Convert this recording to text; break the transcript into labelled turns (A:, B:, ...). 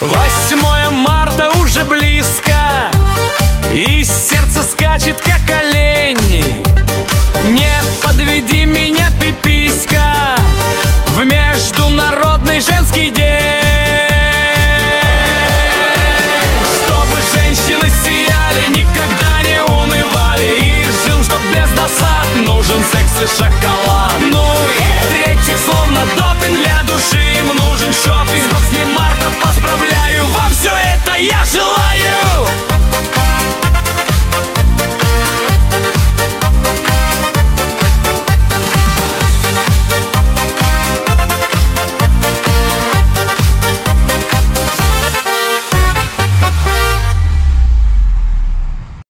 A: 8 марта уже близко, и сердце скачет, как олень. Не подведи меня, ты, писька, в международный женский день. Чтобы женщины сияли, никогда не унывали, и жил, чтоб без досад. Нужен секс и шоколад.